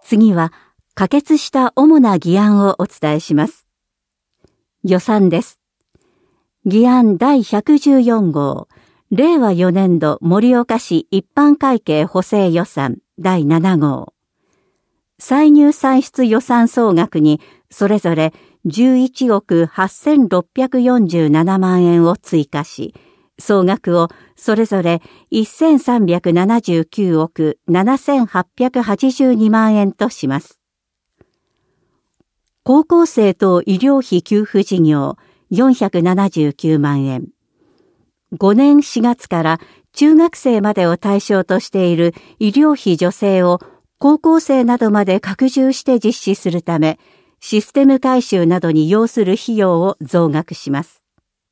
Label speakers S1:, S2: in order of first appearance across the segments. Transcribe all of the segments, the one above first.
S1: 次は、可決した主な議案をお伝えします。予算です。議案第114号、令和4年度盛岡市一般会計補正予算第7号。歳入歳出予算総額にそれぞれ11億8647万円を追加し、総額をそれぞれ1379億7882万円とします。高校生等医療費給付事業479万円。5年4月から中学生までを対象としている医療費助成を高校生などまで拡充して実施するため、システム改修などに要する費用を増額します。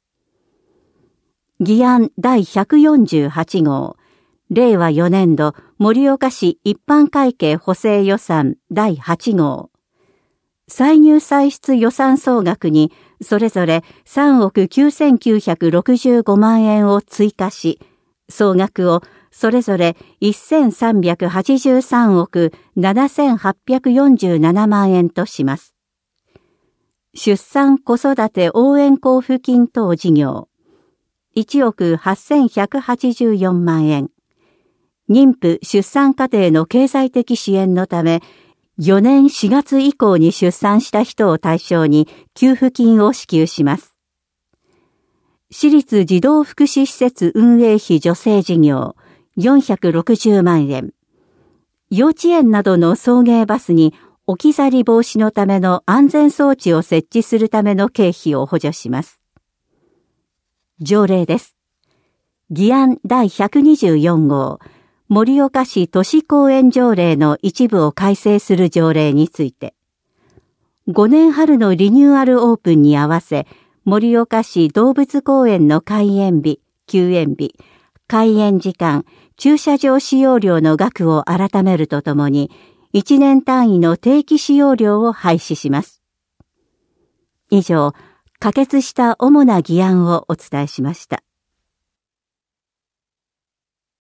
S1: 議案第148号、令和4年度盛岡市一般会計補正予算第8号。歳入歳出予算総額にそれぞれ3億9965万円を追加し、総額をそれぞれ1383億7847万円とします。出産子育て応援交付金等事業1億8184万円。妊婦出産家庭の経済的支援のため、4年4月以降に出産した人を対象に給付金を支給します。私立児童福祉施設運営費助成事業460万円。幼稚園などの送迎バスに置き去り防止のための安全装置を設置するための経費を補助します。条例です。議案第124号、盛岡市都市公園条例の一部を改正する条例について、5年春のリニューアルオープンに合わせ、盛岡市動物公園の開園日、休園日、開園時間、駐車場使用料の額を改めるとともに、1年単位の定期使用料を廃止します。以上、可決した主な議案をお伝えしました。